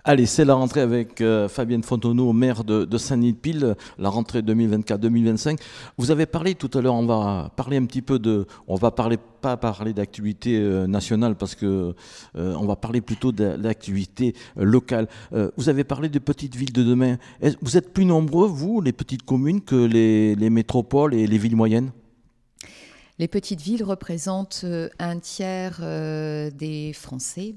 Allez, c'est la rentrée avec Fabienne Fontenot, maire de Saint-Denis-de-Pile, la rentrée 2024-2025. Vous avez parlé tout à l'heure, on va parler un petit peu pas parler d'actualité nationale parce que on va parler plutôt d'actualité locale. Vous avez parlé des petites villes de demain. Vous êtes plus nombreux, vous, les petites communes, que les métropoles et les villes moyennes? Les petites villes représentent un tiers des Français.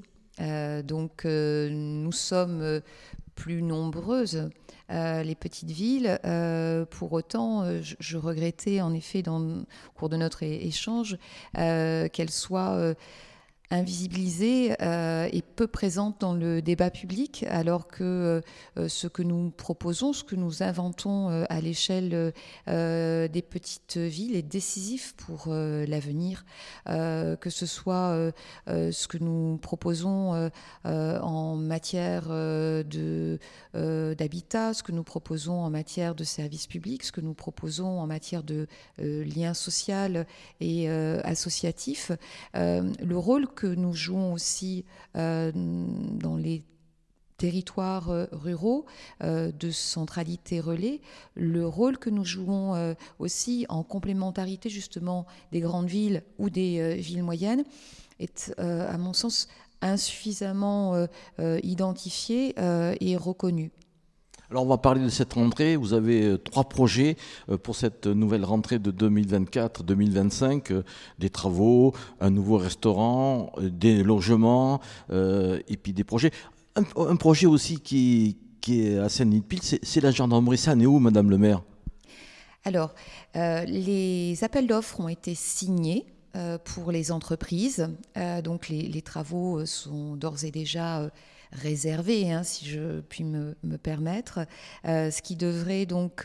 Nous sommes plus nombreuses, les petites villes. Pour autant, je regrettais en effet, au cours de notre échange, qu'elles soient invisibilisée et peu présente dans le débat public, alors que ce que nous proposons, ce que nous inventons à l'échelle des petites villes est décisif pour l'avenir, que ce soit ce que nous proposons en matière d'habitat, ce que nous proposons en matière de services publics, ce que nous proposons en matière de liens sociaux et associatifs. Le rôle que nous jouons aussi dans les territoires ruraux de centralité relais, le rôle que nous jouons aussi en complémentarité justement des grandes villes ou des villes moyennes est à mon sens insuffisamment identifié et reconnu. Alors on va parler de cette rentrée. Vous avez 3 projets pour cette nouvelle rentrée de 2024-2025. Des travaux, un nouveau restaurant, des logements et puis des projets. Un projet aussi qui est à Saint-Denis-de-Pile, c'est la gendarmerie. Ça en est où, Madame le maire? Alors, les appels d'offres ont été signés pour les entreprises. Donc les travaux sont d'ores et déjà réservé, si je puis me permettre, ce qui devrait donc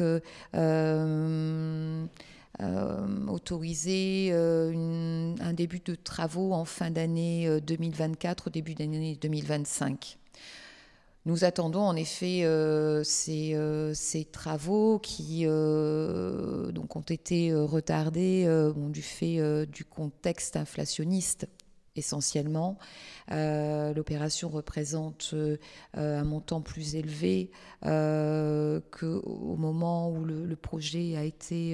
autoriser un début de travaux en fin d'année 2024, au début d'année 2025. Nous attendons en effet ces travaux qui donc ont été retardés du fait du contexte inflationniste essentiellement. L'opération représente un montant plus élevé qu'au moment où le projet a été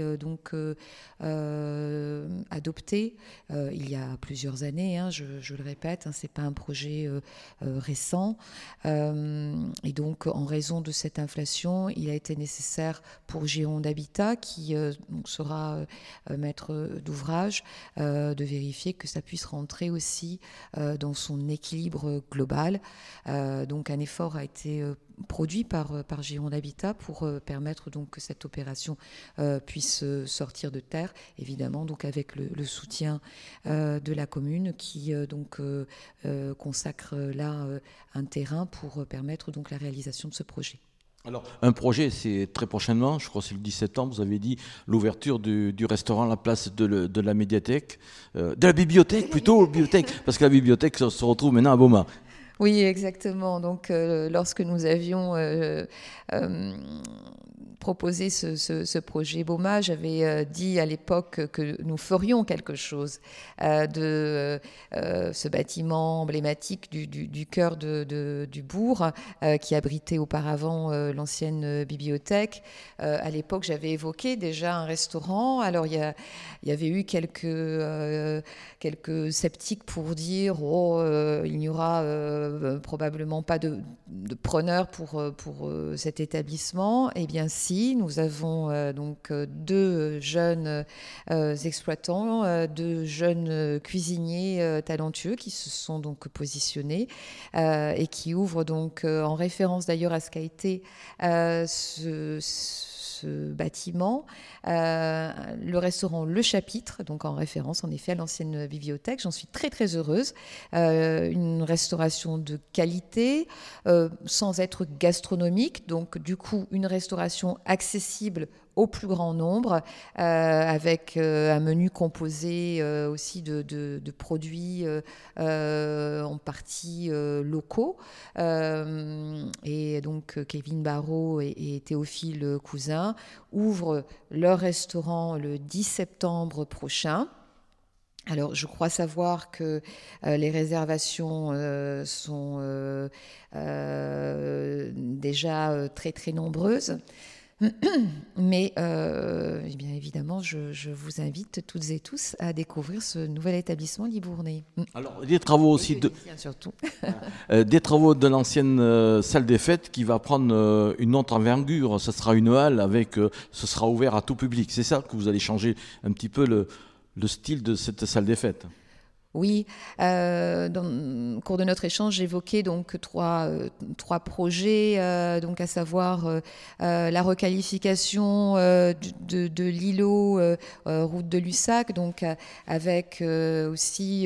adopté il y a plusieurs années, je le répète, c'est pas un projet récent, et donc en raison de cette inflation, il a été nécessaire pour Gironde Habitat, qui donc sera maître d'ouvrage, de vérifier que ça puisse rentrer aussi dans son équilibre global. Donc un effort a été produit par Gironde Habitat pour permettre donc que cette opération puisse sortir de terre, évidemment donc avec le soutien de la commune qui consacre là un terrain pour permettre donc la réalisation de ce projet. Alors, un projet, c'est très prochainement, je crois que c'est le 17 septembre, vous avez dit l'ouverture du restaurant à la place de la médiathèque, de la bibliothèque plutôt, parce que la bibliothèque se retrouve maintenant à Beaumar. Oui, exactement. Donc, lorsque nous avions proposé ce projet BOMA, j'avais dit à l'époque que nous ferions quelque chose de ce bâtiment emblématique du cœur du bourg qui abritait auparavant l'ancienne bibliothèque. À l'époque, j'avais évoqué déjà un restaurant. Alors, il y avait eu quelques sceptiques pour dire il n'y aura probablement pas de preneur pour cet établissement. Eh bien si, nous avons donc 2 jeunes exploitants, 2 jeunes cuisiniers talentueux qui se sont donc positionnés et qui ouvrent donc en référence d'ailleurs à ce qu'a été ce bâtiment, le restaurant Le Chapitre, donc en référence en effet à l'ancienne bibliothèque. J'en suis très très heureuse. Une restauration de qualité, sans être gastronomique, donc du coup une restauration accessible au plus grand nombre, avec un menu composé aussi de produits en partie locaux. Et donc Kevin Barraud et Théophile Cousin ouvrent leur restaurant le 10 septembre prochain. Alors, je crois savoir que les réservations sont déjà très très nombreuses. Mais bien évidemment, je vous invite toutes et tous à découvrir ce nouvel établissement Libournais. Alors, des travaux aussi surtout. Des travaux de l'ancienne salle des fêtes qui va prendre une autre envergure. Ce sera une halle avec, ce sera ouvert à tout public. C'est ça que vous allez changer un petit peu le style de cette salle des fêtes. Oui, dans le cours de notre échange, j'évoquais donc trois projets, donc à savoir la requalification de l'îlot route de Lussac, donc avec aussi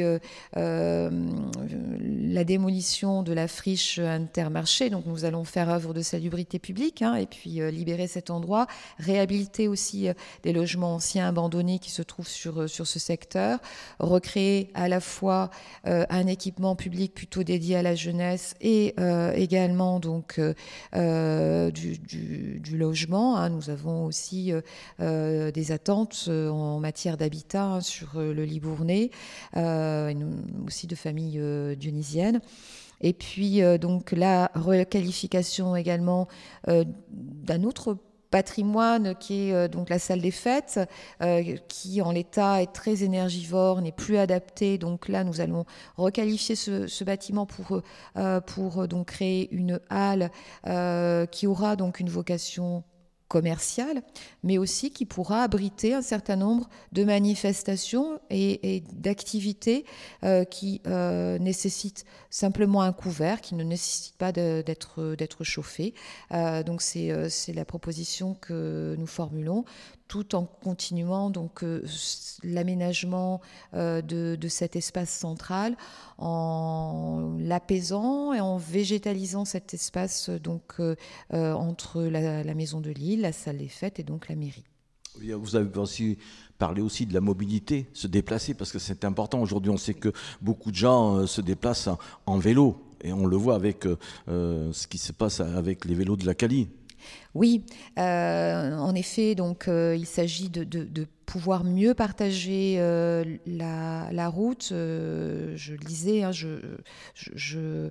la démolition de la friche Intermarché. Donc nous allons faire œuvre de salubrité publique et puis libérer cet endroit, réhabiliter aussi des logements anciens abandonnés qui se trouvent sur ce secteur, recréer à la fois un équipement public plutôt dédié à la jeunesse et également donc du logement. Nous avons aussi des attentes en matière d'habitat sur le Libournais, aussi de familles dionysiennes. Et puis donc la requalification également d'un autre patrimoine qui est donc la salle des fêtes, qui en l'état est très énergivore, n'est plus adapté. Donc là, nous allons requalifier ce bâtiment pour donc créer une halle qui aura donc une vocation commerciale, mais aussi qui pourra abriter un certain nombre de manifestations et d'activités qui nécessitent simplement un couvert, qui ne nécessitent pas d'être chauffé. Donc c'est la proposition que nous formulons, tout en continuant donc l'aménagement de cet espace central, en l'apaisant et en végétalisant cet espace donc entre la maison de l'île, la salle des fêtes et donc la mairie. Vous avez aussi parlé aussi de la mobilité, se déplacer, parce que c'est important. Aujourd'hui, on sait que beaucoup de gens se déplacent en vélo, et on le voit avec ce qui se passe avec les vélos de la Cali. Oui, en effet, donc il s'agit de pouvoir mieux partager la route. Je le disais, je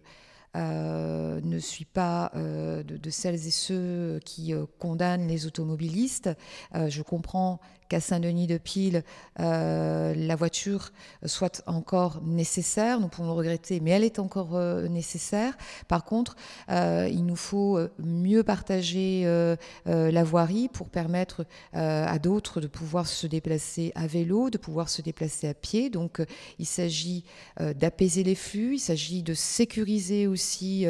ne suis pas de celles et ceux qui condamnent les automobilistes. Je comprends qu'à Saint-Denis-de-Pile, la voiture soit encore nécessaire. Nous pouvons le regretter, mais elle est encore nécessaire. Par contre, il nous faut mieux partager la voirie pour permettre à d'autres de pouvoir se déplacer à vélo, de pouvoir se déplacer à pied. Donc, il s'agit d'apaiser les flux, il s'agit de sécuriser aussi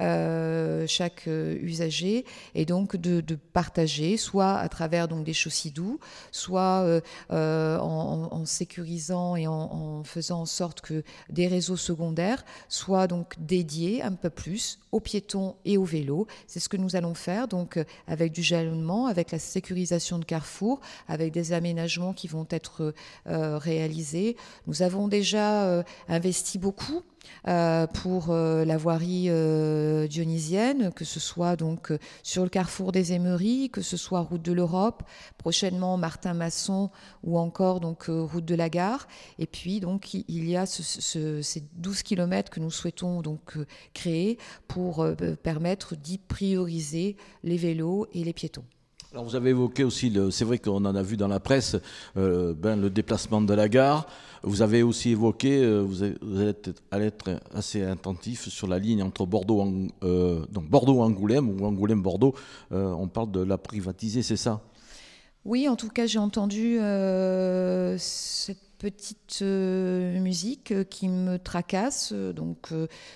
chaque usager et donc de partager, soit à travers donc des chaussées doux, soit en sécurisant et en faisant en sorte que des réseaux secondaires soient donc dédiés un peu plus aux piétons et aux vélos. C'est ce que nous allons faire, donc avec du jalonnement, avec la sécurisation de carrefours, avec des aménagements qui vont être réalisés. Nous avons déjà investi beaucoup pour la voirie dionysienne, que ce soit donc sur le carrefour des Émeries, que ce soit route de l'Europe, prochainement Martin-Masson ou encore donc route de la Gare. Et puis donc il y a ces 12 km que nous souhaitons donc créer pour permettre d'y prioriser les vélos et les piétons. Alors vous avez évoqué aussi, c'est vrai qu'on en a vu dans la presse, le déplacement de la gare. Vous avez aussi évoqué, vous allez être assez attentif sur la ligne entre Bordeaux-Angoulême ou Angoulême-Bordeaux. On parle de la privatiser, c'est ça ? Oui, en tout cas, j'ai entendu cette petite musique qui me tracasse. Donc,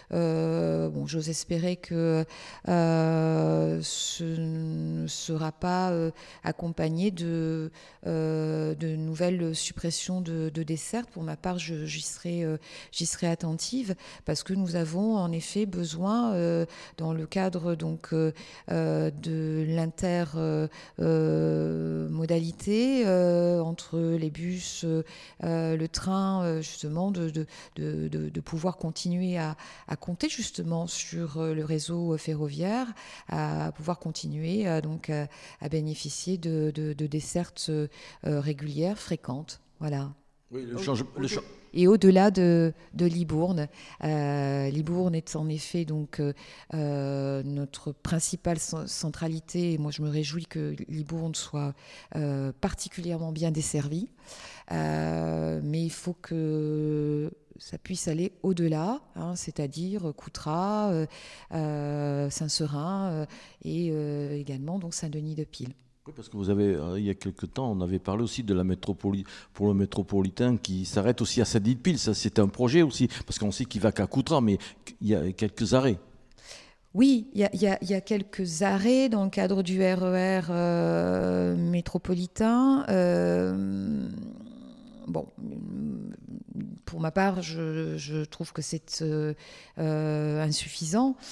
j'ose espérer que ce ne sera pas accompagné de nouvelles suppressions de dessertes. Pour ma part, j'y serai attentive parce que nous avons en effet besoin, dans le cadre donc de l'intermodalité entre les bus, le train, justement, de pouvoir continuer à compter justement sur le réseau ferroviaire, à pouvoir continuer donc à bénéficier de dessertes régulières, fréquentes. Voilà. Oui, et au-delà de Libourne. Libourne est en effet donc notre principale centralité. Et moi, je me réjouis que Libourne soit particulièrement bien desservie. Mais il faut que ça puisse aller au-delà, hein, c'est-à-dire Coutras, Saint-Seurin et également donc Saint-Denis-de-Pile. Oui, parce que vous avez, il y a quelque temps, on avait parlé aussi de la métropole pour le métropolitain qui s'arrête aussi à Saint-Denis-de-Pile. Ça, c'est un projet aussi, parce qu'on sait qu'il va qu'à Coutras, mais il y a quelques arrêts. Oui, il y a quelques arrêts dans le cadre du RER métropolitain. Bon, pour ma part, je trouve que c'est insuffisant.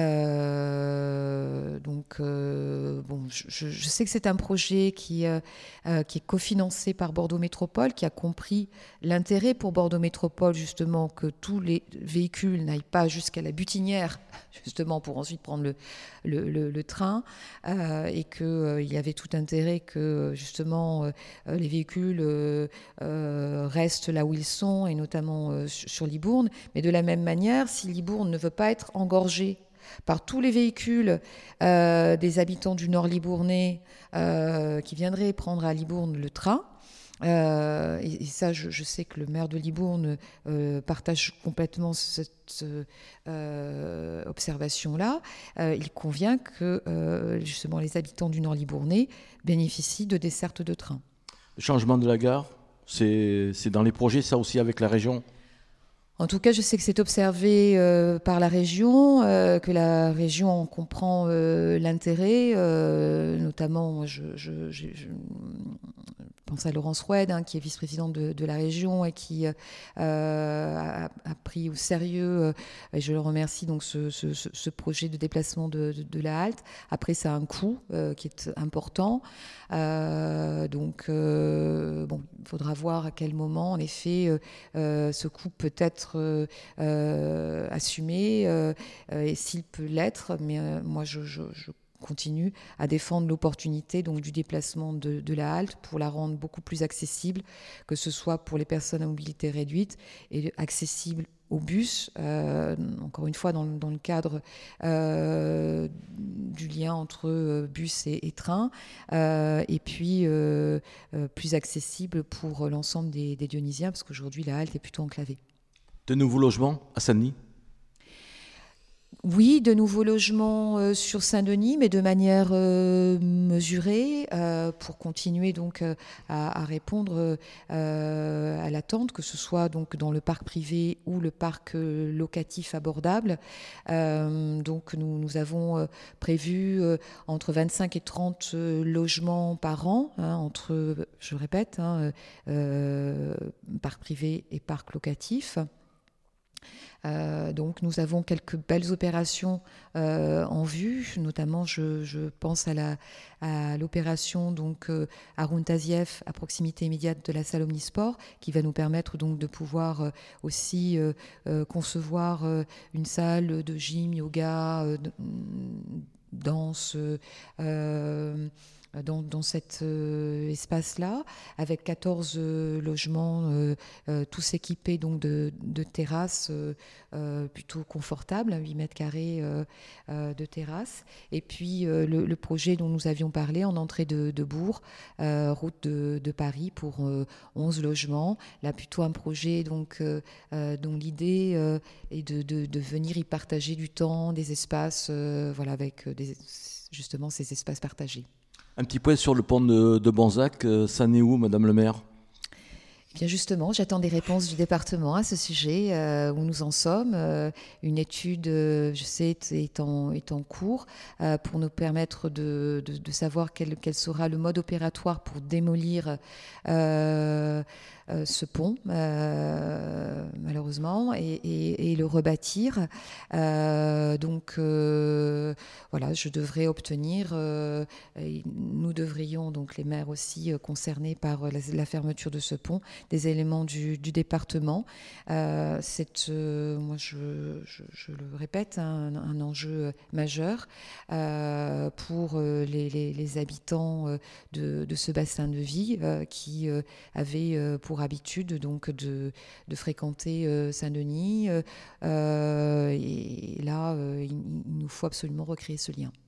Bon, je sais que c'est un projet qui est cofinancé par Bordeaux Métropole, qui a compris l'intérêt pour Bordeaux Métropole, justement, que tous les véhicules n'aillent pas jusqu'à la Butinière, justement, pour ensuite prendre le train, et qu'il y avait tout intérêt que, justement, les véhicules restent là où ils sont, et notamment sur Libourne. Mais de la même manière, si Libourne ne veut pas être engorgée par tous les véhicules des habitants du Nord libournais qui viendraient prendre à Libourne le train, et ça, je sais que le maire de Libourne partage complètement cette observation-là. Il convient que justement les habitants du Nord libournais bénéficient de dessertes de train. Le changement de la gare, c'est dans les projets, ça aussi, avec la région? En tout cas, je sais que c'est observé par la région, que la région en comprend l'intérêt. Notamment, je pense à Laurence Roued, hein, qui est vice-présidente de la région et qui a pris au sérieux, et je le remercie, donc ce projet de déplacement de la halte. Après, ça a un coût qui est important. Bon, il faudra voir à quel moment, en effet, ce coût peut être assumé, et s'il peut l'être. Mais moi, je continue à défendre l'opportunité donc du déplacement de la halte pour la rendre beaucoup plus accessible, que ce soit pour les personnes à mobilité réduite et accessible au bus, encore une fois dans le cadre du lien entre bus et train, et puis plus accessible pour l'ensemble des Dionysiens, parce qu'aujourd'hui la halte est plutôt enclavée. De nouveaux logements à Saint-Denis? Oui, de nouveaux logements sur Saint-Denis, mais de manière mesurée, pour continuer donc à répondre à l'attente, que ce soit donc dans le parc privé ou le parc locatif abordable. Donc nous avons prévu entre 25 et 30 logements par an, hein, entre, je répète, hein, parc privé et parc locatif. Donc nous avons quelques belles opérations en vue, notamment je pense à l'opération donc à Runtaziev, à proximité immédiate de la salle Omnisport, qui va nous permettre donc de pouvoir aussi concevoir une salle de gym, yoga, danse, dans cet espace-là, avec 14 logements, tous équipés donc de terrasses plutôt confortables, 8 mètres carrés de terrasse. Et puis le projet dont nous avions parlé en entrée de Bourg, route de Paris, pour 11 logements. Là, plutôt un projet donc, dont l'idée est de venir y partager du temps, des espaces, voilà, avec justement ces espaces partagés. Un petit point sur le pont de Bonzac, ça en est où, Madame le maire? Eh bien justement, j'attends des réponses du département à ce sujet, où nous en sommes. Une étude, je sais, est en cours pour nous permettre de savoir quel sera le mode opératoire pour démolir ce pont, malheureusement, et le rebâtir. Donc voilà, je devrais obtenir, nous devrions, donc les maires aussi concernés par la fermeture de ce pont, des éléments du département. C'est, moi je le répète, un enjeu majeur pour les habitants de ce bassin de vie qui avaient pour habitude donc de fréquenter Saint-Denis. Et là, il nous faut absolument recréer ce lien.